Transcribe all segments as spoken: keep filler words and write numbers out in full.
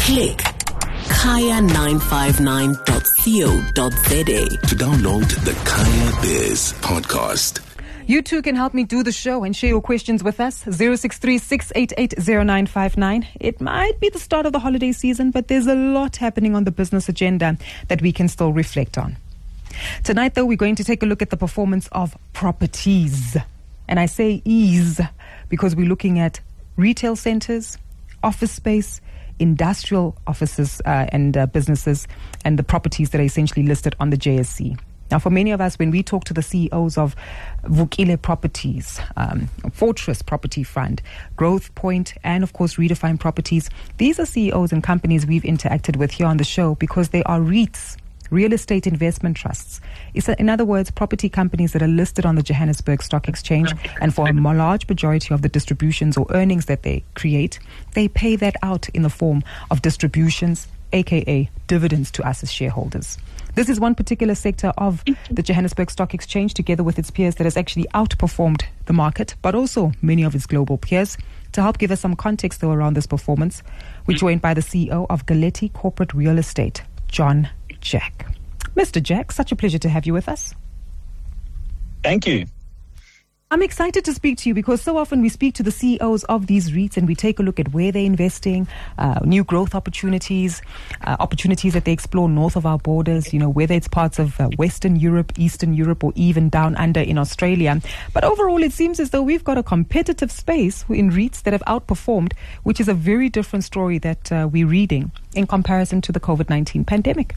Click kaya nine five nine dot co dot za to download the Kaya Biz podcast. You too can help me do the show and share your questions with us. zero six three, six eight eight, zero nine five nine. It might be the start of the holiday season, but there's a lot happening on the business agenda that we can still reflect on. Tonight, though, we're going to take a look at the performance of properties. And I say ease because we're looking at retail centers, office space, industrial offices uh, and uh, businesses, and the properties that are essentially listed on the J S C. Now, for many of us, when we talk to the C E Os of Vukile Properties, um, Fortress Property Fund, Growth Point, and of course, Redefine Properties, these are C E Os and companies we've interacted with here on the show because they are REITs, real estate investment trusts. It's a, in other words, property companies that are listed on the Johannesburg Stock Exchange, and for a large majority of the distributions or earnings that they create, they pay that out in the form of distributions, aka dividends to us as shareholders. This is one particular sector of the Johannesburg Stock Exchange, together with its peers, that has actually outperformed the market, but also many of its global peers. To help give us some context, though, around this performance, we're joined by the C E O of Galetti Corporate Real Estate, John Jack. Mister Jack, such a pleasure to have you with us. Thank you. I'm excited to speak to you because so often we speak to the C E Os of these REITs and we take a look at where they're investing, uh, new growth opportunities, uh, opportunities that they explore north of our borders, you know, whether it's parts of uh, Western Europe, Eastern Europe, or even down under in Australia. But overall, it seems as though we've got a competitive space in REITs that have outperformed, which is a very different story that uh, we're reading in comparison to the COVID nineteen pandemic.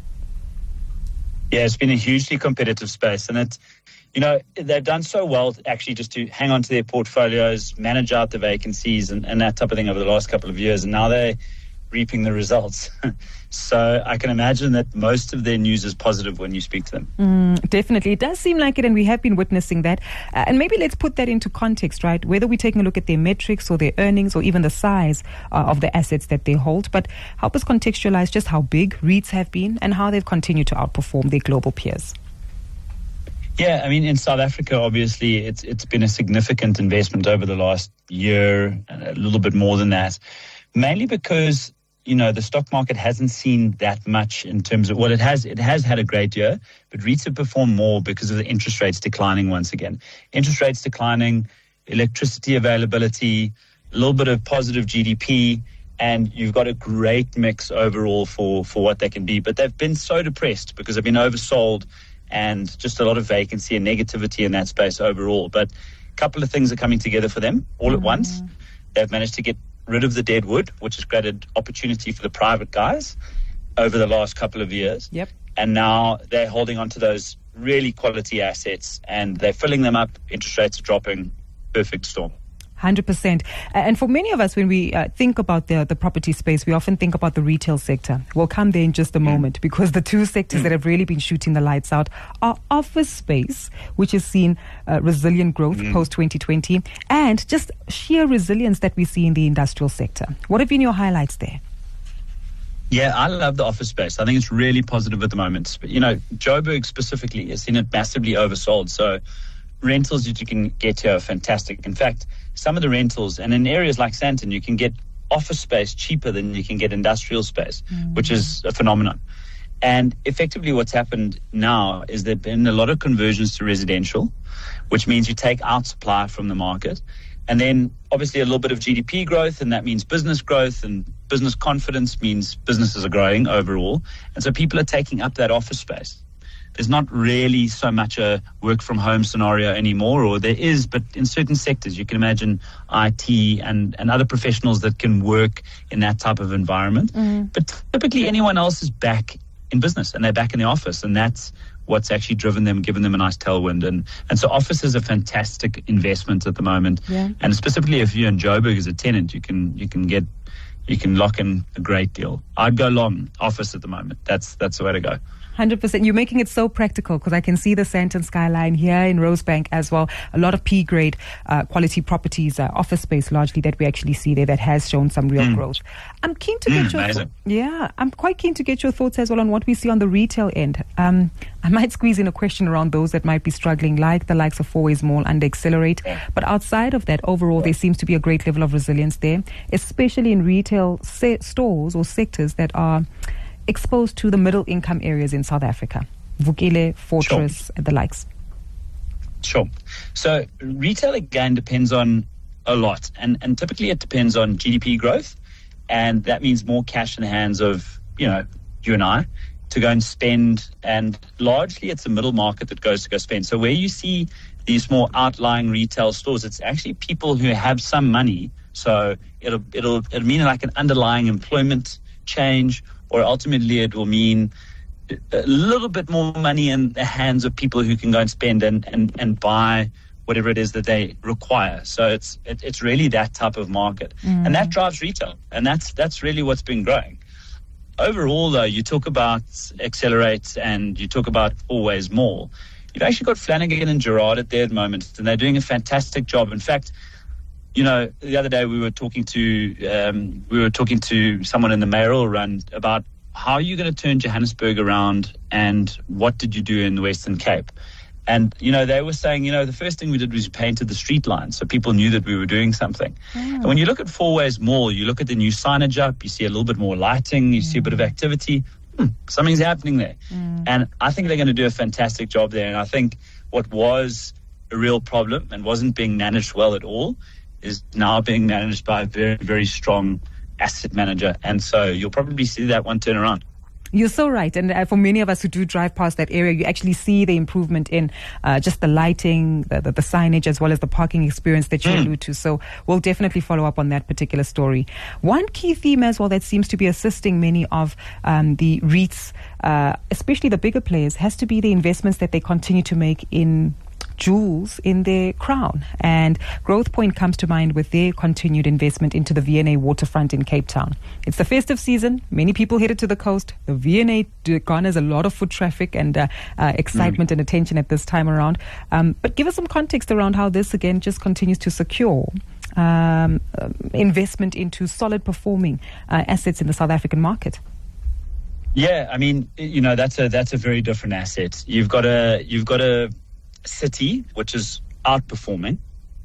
Yeah, it's been a hugely competitive space, and it's, you know, they've done so well actually just to hang on to their portfolios, manage out the vacancies and, and that type of thing over the last couple of years, and now they're reaping the results. So I can imagine that most of their news is positive when you speak to them. Mm, definitely. It does seem like it, and we have been witnessing that. Uh, and maybe let's put that into context, right? Whether we're taking a look at their metrics or their earnings or even the size uh, of the assets that they hold. But help us contextualize just how big REITs have been and how they've continued to outperform their global peers. Yeah, I mean, in South Africa, obviously, it's it's been a significant investment over the last year, and a little bit more than that, mainly because, you know, the stock market hasn't seen that much in terms of, well, it has it has had a great year, but REITs have performed more because of the interest rates declining once again. Interest rates declining, electricity availability, a little bit of positive G D P, and you've got a great mix overall for, for what they can be. But they've been so depressed because they've been oversold, and just a lot of vacancy and negativity in that space overall. But a couple of things are coming together for them all mm-hmm. at once. They've managed to get rid of the dead wood, which has created opportunity for the private guys over the last couple of years. Yep. And now they're holding on to those really quality assets, and they're filling them up. Interest rates are dropping. Perfect storm. one hundred percent. And for many of us, when we uh, think about the, the property space, we often think about the retail sector. We'll come there in just a moment, because the two sectors that have really been shooting the lights out are office space, which has seen uh, resilient growth mm. post twenty twenty, and just sheer resilience that we see in the industrial sector. What have been your highlights there? Yeah, I love the office space. I think it's really positive at the moment. But, you know, Joburg specifically has seen it massively oversold. So rentals that you can get here are fantastic. In fact, some of the rentals, and in areas like Sandton, you can get office space cheaper than you can get industrial space, mm. which is a phenomenon. And effectively what's happened now is there have been a lot of conversions to residential, which means you take out supply from the market. And then obviously a little bit of G D P growth, and that means business growth, and business confidence means businesses are growing overall. And so people are taking up that office space. There's not really so much a work from home scenario anymore, or there is, but in certain sectors, you can imagine I T and, and other professionals that can work in that type of environment. Mm. But typically anyone else is back in business, and they're back in the office, and that's what's actually driven them, given them a nice tailwind. And, and so office is a fantastic investment at the moment. Yeah. And specifically if you're in Joburg as a tenant, you can you can get you can lock in a great deal. I'd go long office at the moment. That's that's the way to go. hundred percent. You're making it so practical because I can see the Sandton skyline here in Rosebank as well. A lot of P grade uh, quality properties, uh, office space largely that we actually see there that has shown some real mm. growth. I'm keen to get mm, your th- yeah. I'm quite keen to get your thoughts as well on what we see on the retail end. Um, I might squeeze in a question around those that might be struggling, like the likes of Fourways Mall and Accelerate. Yeah. But outside of that, overall, there seems to be a great level of resilience there, especially in retail se- stores or sectors that are exposed to the middle income areas in South Africa. Vukile, Fortress, Sure. and the likes. Sure. So retail, again, depends on a lot. And, and typically it depends on G D P growth. And that means more cash in the hands of, you know, you and I to go and spend. And largely it's the middle market that goes to go spend. So where you see these more outlying retail stores, it's actually people who have some money. So it'll, it'll, it'll mean like an underlying employment change, or ultimately it will mean a little bit more money in the hands of people who can go and spend and, and, and buy whatever it is that they require. So it's it, it's really that type of market. Mm. And that drives retail. And that's that's really what's been growing. Overall, though, you talk about Accelerate and you talk about Fourways Mall. You've actually got Flanagan and Gerard at there at the moment, and they're doing a fantastic job. In fact, you know, the other day we were talking to um, we were talking to someone in the mayoral run about how are you going to turn Johannesburg around and what did you do in the Western Cape? And, you know, they were saying, you know, the first thing we did was painted the street lines so people knew that we were doing something. Mm. And when you look at Fourways Mall, you look at the new signage up, you see a little bit more lighting, you mm. see a bit of activity. Hmm, something's happening there. Mm. And I think they're going to do a fantastic job there. And I think what was a real problem and wasn't being managed well at all is now being managed by a very, very strong asset manager. And so you'll probably see that one turn around. You're so right. And uh, for many of us who do drive past that area, you actually see the improvement in uh, just the lighting, the, the, the signage, as well as the parking experience that you mm. allude to. So we'll definitely follow up on that particular story. One key theme as well that seems to be assisting many of um, the REITs, uh, especially the bigger players, has to be the investments that they continue to make in jewels in their crown. And Growth Point comes to mind with their continued investment into the V and A waterfront in Cape Town. It's the festive season. Many people headed to the coast. The V and A garners a lot of foot traffic and uh, uh, excitement mm. and attention at this time around. Um, but give us some context around how this, again, just continues to secure um, uh, investment into solid performing uh, assets in the South African market. Yeah, I mean, you know, that's a that's a very different asset. You've got a you've got a city which is outperforming.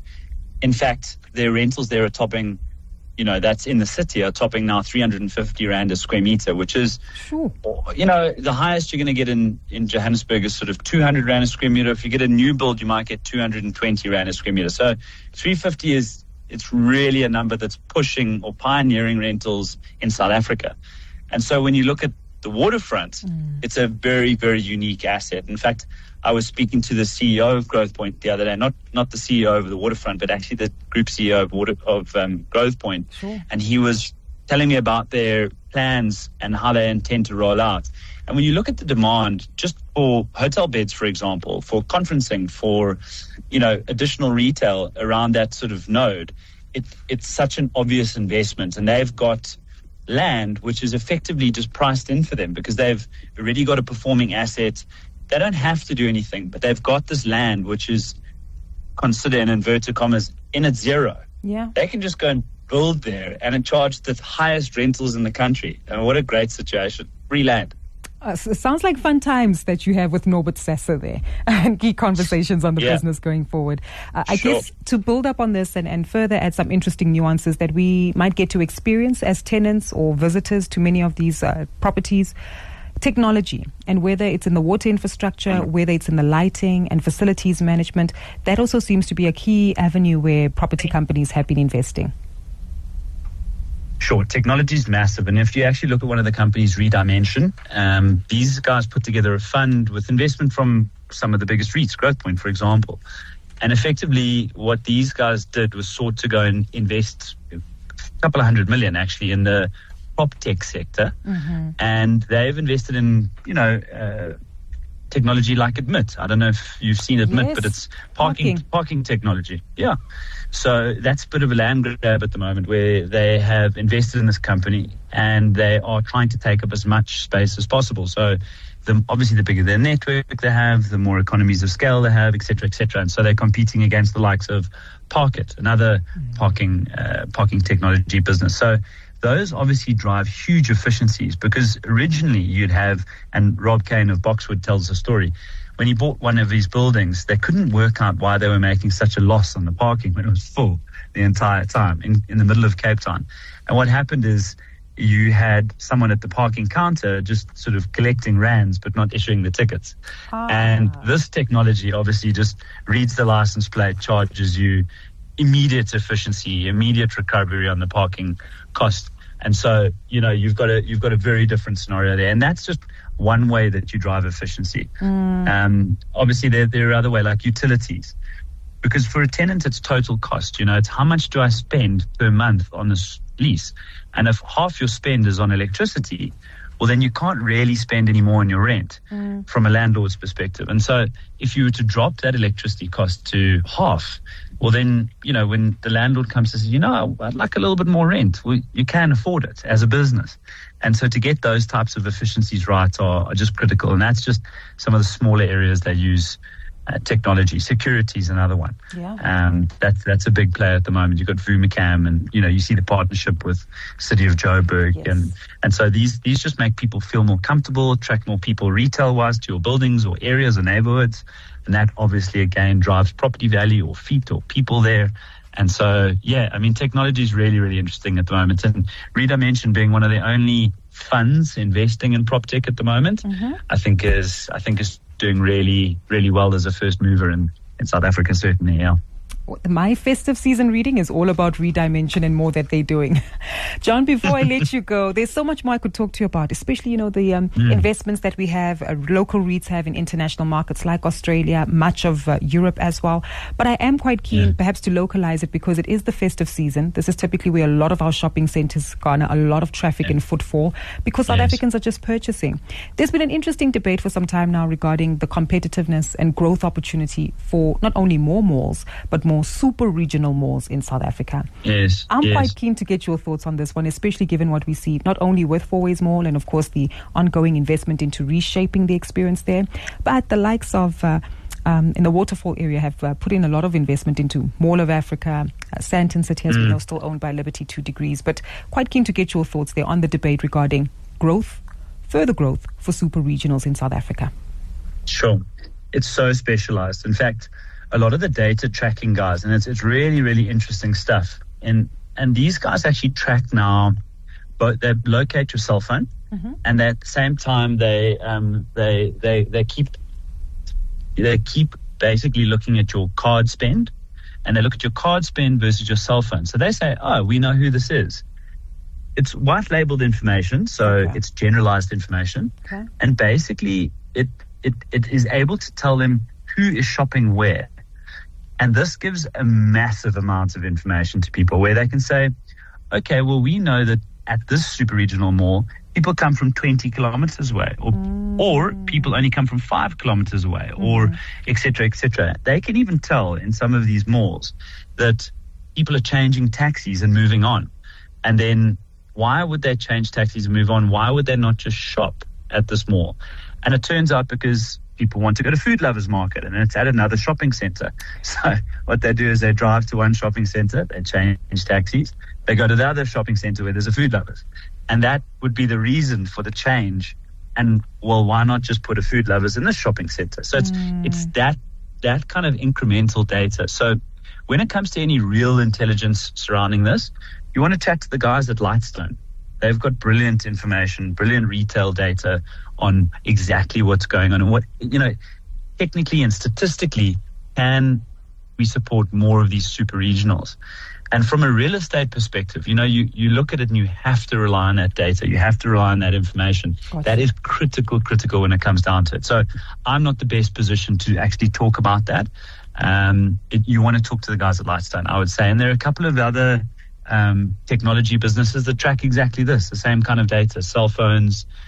In fact, their rentals there are topping, you know, that's in the city are topping now three hundred fifty rand a square meter, which is, sure. you know, the highest you're going to get in, in Johannesburg is sort of two hundred rand a square meter. If you get a new build, you might get two hundred twenty rand a square meter. So three hundred fifty is, it's really a number that's pushing or pioneering rentals in South Africa. And so when you look at the waterfront, mm. it's a very, very unique asset. In fact, I was speaking to the C E O of Growth Point the other day, not not the C E O of the waterfront, but actually the group C E O of, water, of um, Growth Point. Sure. And he was telling me about their plans and how they intend to roll out. And when you look at the demand just for hotel beds, for example, for conferencing, for, you know, additional retail around that sort of node, it, it's such an obvious investment. And they've got land which is effectively just priced in for them because they've already got a performing asset. They don't have to do anything, but they've got this land which is considered, in inverted commas, in at zero. Yeah. They can just go and build there and charge the highest rentals in the country. And what a great situation. Free land. Uh, so it sounds like fun times that you have with Norbert Sasser there and key conversations on the yeah. business going forward. Uh, I sure. guess to build up on this and, and further add some interesting nuances that we might get to experience as tenants or visitors to many of these uh, properties, technology, and whether it's in the water infrastructure, mm-hmm. whether it's in the lighting and facilities management, that also seems to be a key avenue where property companies have been investing. Sure, technology is massive. And if you actually look at one of the companies, Redimension, um, these guys put together a fund with investment from some of the biggest REITs, Growth Point, for example. And effectively, what these guys did was sought to go and invest a couple of hundred million, actually, in the prop tech sector. Mm-hmm. And they've invested in, you know, uh, technology like Admit. I don't know if you've seen Admit, yes. but it's parking, parking parking technology. Yeah. So that's a bit of a land grab at the moment, where they have invested in this company and they are trying to take up as much space as possible. So the, obviously the bigger their network they have, the more economies of scale they have, et cetera, et cetera. And so they're competing against the likes of Parkit, another mm. parking uh, parking technology business. So those obviously drive huge efficiencies, because originally you'd have, and Rob Kane of Boxwood tells the story, when he bought one of these buildings, they couldn't work out why they were making such a loss on the parking when it was full the entire time in, in the middle of Cape Town. And what happened is you had someone at the parking counter just sort of collecting rands but not issuing the tickets. Ah. And this technology obviously just reads the license plate, charges you immediate efficiency, immediate recovery on the parking cost. And so, you know, you've got a you've got a very different scenario there. And that's just one way that you drive efficiency. Mm. Um, obviously, there, there are other ways, like utilities. Because for a tenant, it's total cost. You know, it's how much do I spend per month on this lease? And if half your spend is on electricity, well, then you can't really spend any more on your rent mm. from a landlord's perspective. And so if you were to drop that electricity cost to half, well, then, you know, when the landlord comes to say, you know, I'd like a little bit more rent, well, you can afford it as a business. And so to get those types of efficiencies right are, are just critical. And that's just some of the smaller areas they use uh, technology. Security is another one. Yeah. Um, that's, that's a big player at the moment. You've got Vumicam, and, you know, you see the partnership with City of Joburg. Yes. And, and so these, these just make people feel more comfortable, attract more people retail-wise to your buildings or areas or neighborhoods. And that obviously, again, drives property value or feet or people there. And so, yeah, I mean, technology is really, really interesting at the moment. And Redimension being one of the only funds investing in PropTech at the moment, mm-hmm. I think is I think is doing really, really well as a first mover in, in South Africa, certainly, yeah. My festive season reading is all about Redimension and more that they're doing. John, before I let you go, there's so much more I could talk to you about, especially, you know, the um, mm. investments that we have, uh, local REITs have in international markets like Australia, much of uh, Europe as well. But I am quite keen, yeah. perhaps, to localize it, because it is the festive season. This is typically where a lot of our shopping centers garner a lot of traffic yeah. and footfall, because South yes. Africans are just purchasing. There's been an interesting debate for some time now regarding the competitiveness and growth opportunity for not only more malls, but more super regional malls in South Africa. Yes, I'm yes. quite keen to get your thoughts on this one, especially given what we see, not only with Fourways Mall and, of course, the ongoing investment into reshaping the experience there, but the likes of, uh, um, in the Waterfall area, have uh, put in a lot of investment into Mall of Africa. Uh, Sandton City, as mm. we know, still owned by Liberty Two Degrees. But quite keen to get your thoughts there on the debate regarding growth, further growth for super regionals in South Africa. Sure. It's so specialized. In fact, a lot of the data tracking guys, and it's it's really, really interesting stuff. And and these guys actually track now, but they locate your cell phone, mm-hmm. and at the same time they um they they they keep they keep basically looking at your card spend, and they look at your card spend versus your cell phone. So they say, oh, we know who this is. It's white labeled information, so okay. it's generalized information, okay. and basically it it it is able to tell them who is shopping where. And this gives a massive amount of information to people, where they can say, okay, well, we know that at this super regional mall, people come from twenty kilometers away, or mm. or people only come from five kilometers away, mm. or et cetera, et cetera. They can even tell in some of these malls that people are changing taxis and moving on. And then why would they change taxis and move on? Why would they not just shop at this mall? And it turns out because people want to go to Food Lovers Market, and it's at another shopping center. So what they do is they drive to one shopping center, they change taxis, they go to the other shopping center where there's a Food Lovers. And that would be the reason for the change. And, well, why not just put a Food Lovers in this shopping center? So it's mm. it's that that kind of incremental data. So when it comes to any real intelligence surrounding this, you want to chat to the guys at Lightstone. They've got brilliant information, brilliant retail data on exactly what's going on and what, you know, technically and statistically, can we support more of these super regionals? And from a real estate perspective, you know, you, you look at it and you have to rely on that data. You have to rely on that information. Gotcha. That is critical, critical when it comes down to it. So I'm not the best position to actually talk about that. Um, it, you want to talk to the guys at Lightstone, I would say. And there are a couple of other um, technology businesses that track exactly this, the same kind of data, cell phones,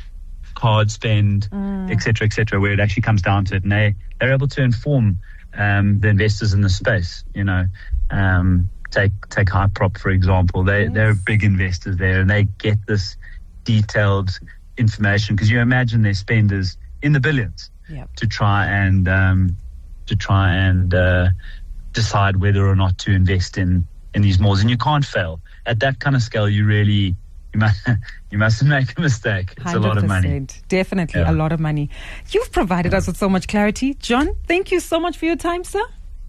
card spend, mm. et cetera, et cetera, where it actually comes down to it. And they, they're able to inform um, the investors in the space, you know. Um, take take Hyprop, for example. They, yes. They're big investors there, and they get this detailed information, because you imagine their spenders in the billions yep. to try and um, to try and uh, decide whether or not to invest in, in these malls. And you can't fail. At that kind of scale, you really... You must, you mustn't make a mistake. It's one hundred percent. A lot of money. Definitely yeah. a lot of money. You've provided yeah. us with so much clarity. John, thank you so much for your time, sir.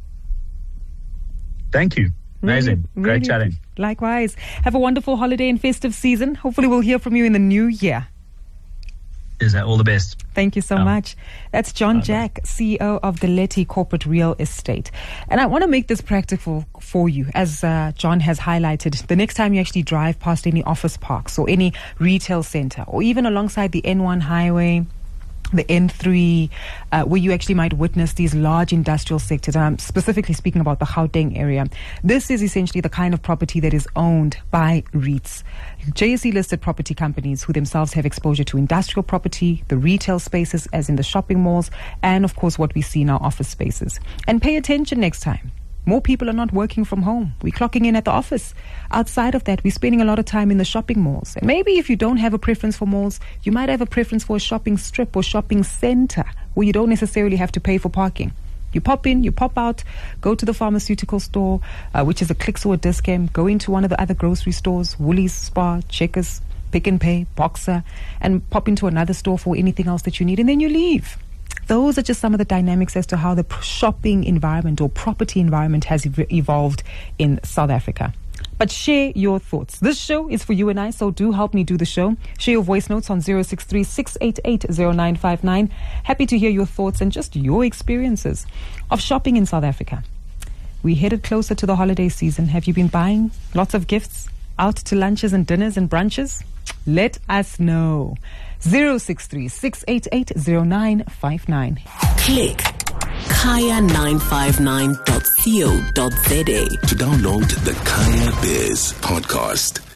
Thank you. Amazing. Really, Great really, chatting. Likewise. Have a wonderful holiday and festive season. Hopefully we'll hear from you in the new year. Is that all the best? Thank you so um, much. That's John bye-bye. Jack, C E O of Deleti Corporate Real Estate. And I want to make this practical for you, as uh, John has highlighted. The next time you actually drive past any office parks or any retail center, or even alongside the N one highway, the N three, uh, where you actually might witness these large industrial sectors. I'm specifically speaking about the Gauteng area. This is essentially the kind of property that is owned by REITs, J S E-listed property companies who themselves have exposure to industrial property, the retail spaces, as in the shopping malls, and of course what we see in our office spaces. And pay attention next time. More people are not working from home. We're clocking in at the office. Outside of that, we're spending a lot of time in the shopping malls. And maybe if you don't have a preference for malls, you might have a preference for a shopping strip or shopping center where you don't necessarily have to pay for parking. You pop in, you pop out, go to the pharmaceutical store, uh, which is a Clicks or a Dis-Chem, go into one of the other grocery stores, Woolies, Spar, Checkers, Pick and Pay, Boxer, and pop into another store for anything else that you need, and then you leave. Those are just some of the dynamics as to how the shopping environment or property environment has ev- evolved in South Africa. But share your thoughts. This show is for you and I, so do help me do the show. Share your voice notes on zero six three, six eight eight, zero nine five nine. Happy to hear your thoughts and just your experiences of shopping in South Africa. We headed closer to the holiday season. Have you been buying lots of gifts? Out to lunches and dinners and brunches? Let us know. zero six three, six eight eight, zero nine five nine. Click kaya nine five nine dot co dot za to download the Kaya Biz podcast.